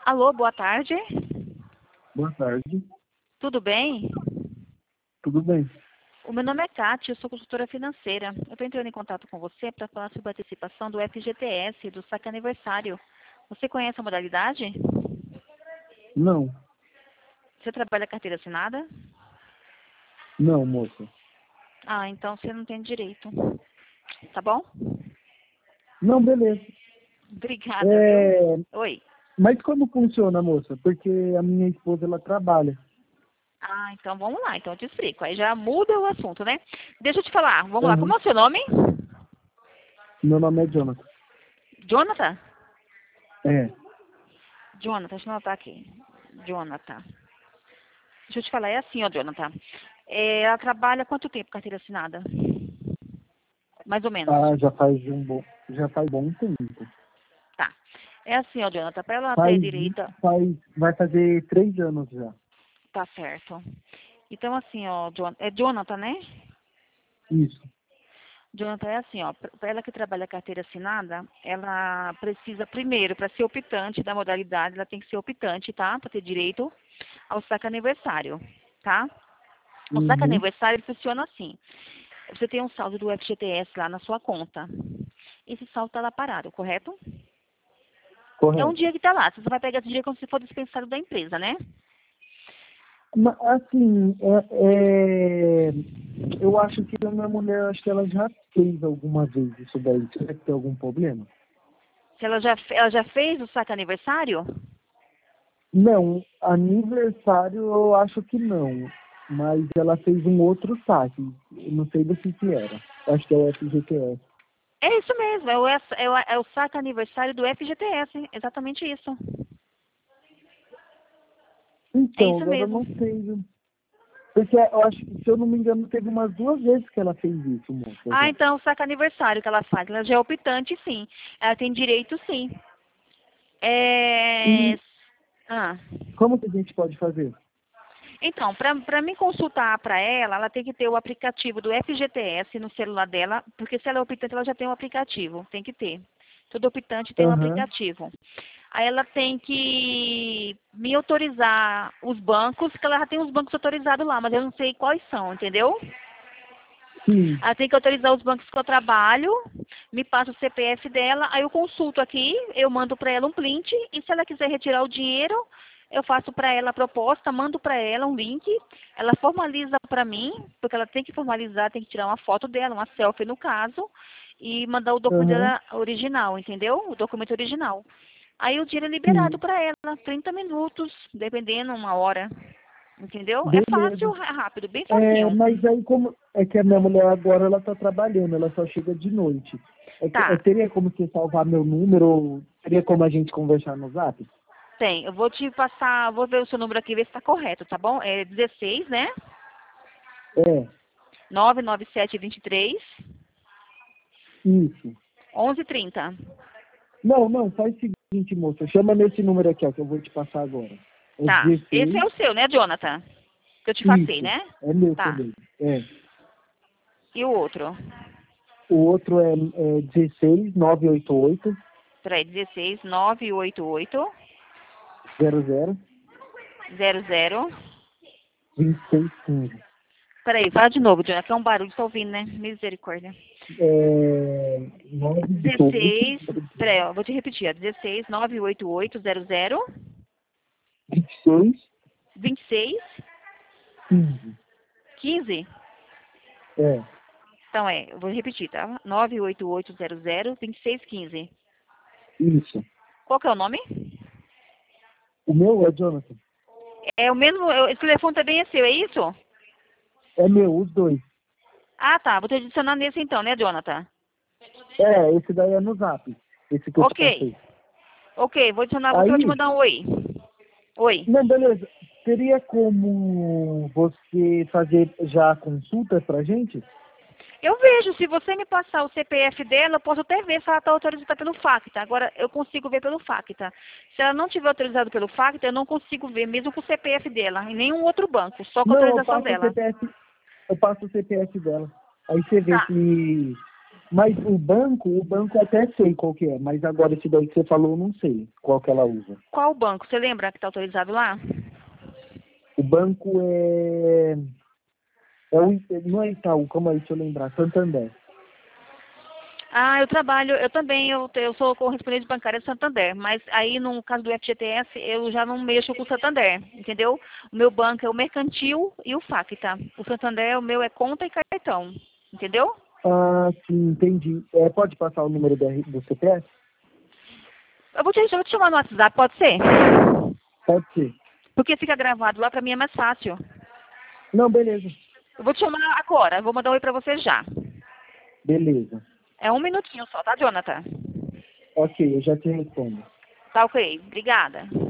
Alô, boa tarde. Boa tarde, Tudo bem? tudo bem? O meu nome é Kátia, eu sou consultora financeira. Eu estou entrando em contato com você para falar sobre a participação do FGTS, do saque aniversário. Você conhece a modalidade? Não, Você trabalha carteira assinada? não, moça. Ah, então você não tem direito. Tá bom? Não, beleza. Obrigada, viu? É, Oi. mas como funciona, moça? Porque a minha esposa, ela trabalha. Ah, então vamos lá, então eu te explico. Aí já muda o assunto, né? Deixa eu te falar, vamos lá. Aham. Como é o seu nome? Meu nome é Jonathan. Jonathan? É, Jonathan, deixa eu anotar aqui. Jonathan. Deixa eu te falar, é assim, ó, Jonathan. Ela trabalha quanto tempo carteira assinada? Mais ou menos. já faz bom tempo. Tá. É assim, ó, Jonathan, para ela ter Faz, direito. vai fazer 3 anos já. Tá certo. Então, assim, ó, é Jonathan, né? Isso. Jonathan, é assim, ó, para ela que trabalha carteira assinada, ela precisa, primeiro, para ser optante da modalidade, ela tem que ser optante, tá? Para ter direito ao saque aniversário, tá? O saque Uhum. aniversário funciona assim. Você tem um saldo do FGTS lá na sua conta. Esse saldo está lá parado, correto? É um Correto. dia que está lá. Você só vai pegar esse dia quando você for dispensado da empresa, né? Assim, eu acho que a minha mulher, acho que ela já fez alguma vez isso daí. Será que tem algum problema? Se ela já fez o saque aniversário? Não, aniversário eu acho que não. Mas ela fez um outro saque. Eu não sei do que era. Acho que é o FGTS. É isso mesmo, é o saque aniversário do FGTS, exatamente isso. É Então, isso agora eu mesmo. não sei, viu? Porque eu acho que, se eu não me engano, teve umas 2 vezes que ela fez isso, moça, Ah, já. então o saque aniversário que ela faz, ela já é optante, sim. Ela tem direito, sim. É... E Ah. como que a gente pode fazer? Então, para mim consultar para ela tem que ter o aplicativo do FGTS no celular dela, porque se ela é optante, ela já tem um aplicativo, tem que ter. Todo optante tem um Aham, aplicativo. Aí ela tem que me autorizar os bancos, que ela já tem os bancos autorizados lá, mas eu não sei quais são, entendeu? sim. Ela tem que autorizar os bancos que eu trabalho, me passa o CPF dela, aí eu consulto aqui, eu mando para ela um print, e se ela quiser retirar o dinheiro, eu faço para ela a proposta, mando para ela um link, ela formaliza para mim, porque ela tem que formalizar, tem que tirar uma foto dela, uma selfie no caso, e mandar o documento Aham, dela original, entendeu? O documento original. Aí o dinheiro é liberado sim. para ela, 30 minutos, dependendo, uma hora. Entendeu? É Beleza. fácil, é rápido, bem É, facinho. mas aí como é que a minha mulher agora ela tá trabalhando, ela só chega de noite. Tá, Teria como você salvar meu número ou teria como a gente conversar no Zap? tem. Eu vou te passar, vou ver o seu número aqui, ver se está correto, tá bom? É 16, né? É, 99723 isso. 1130. Não, não, faz o seguinte, moça, chama nesse número aqui, ó, que eu vou te passar agora. É Tá. Esse é 16, o seu, né, Jonathan? Que eu te passei, isso, né? é meu Tá. também. É. E o outro? O outro é 16 988 Peraí, 16 988 00 00. 2615. Peraí, fala de novo, Jonathan, que é um barulho, tá ouvindo, né? Misericórdia. É, 988 16, peraí, ó, vou te repetir, ó, 16 988 00 26 26 15. 15. É, Então eu vou repetir, tá? 988002615. isso. Qual que é o nome? O meu é Jonathan. É o mesmo, esse telefone também é seu, é isso? É meu, os dois. Ah, tá, vou te adicionar nesse então, né, Jonathan? É, esse daí é no Zap. Esse que eu te Ok, passei. ok, vou adicionar você, vou te Aí, mandar um oi. Oi. não, beleza. Teria como você fazer já a consulta pra gente? Eu vejo, se você me passar o CPF dela, eu posso até ver se ela está autorizada pelo FACTA. Agora, eu consigo ver pelo FACTA. Se ela não tiver autorizado pelo FACTA, eu não consigo ver, mesmo com o CPF dela, em nenhum outro banco, só com a Não, autorização dela. eu passo o CPF dela. Aí você vê Tá. se. Mas o banco até sei qual que é, mas agora esse daí que você falou, eu não sei qual que ela usa. Qual banco? Você lembra que está autorizado lá? O banco não é Itaú, como é isso eu lembrar? Santander. Ah, eu também, eu sou correspondente bancária de Santander, mas aí no caso do FGTS eu já não mexo com o Santander, entendeu? O meu banco é o Mercantil e o Facta. O Santander, o meu é conta e cartão, entendeu? Ah, sim, entendi. Pode passar o número do CPF? Eu vou te chamar no WhatsApp, pode ser? Pode ser. Porque fica gravado lá, pra mim é mais fácil. Não, beleza. Eu vou te chamar agora, eu vou mandar um oi pra você já. Beleza. É um minutinho só, tá, Jonathan? Ok, eu já te respondo. Tá ok, obrigada.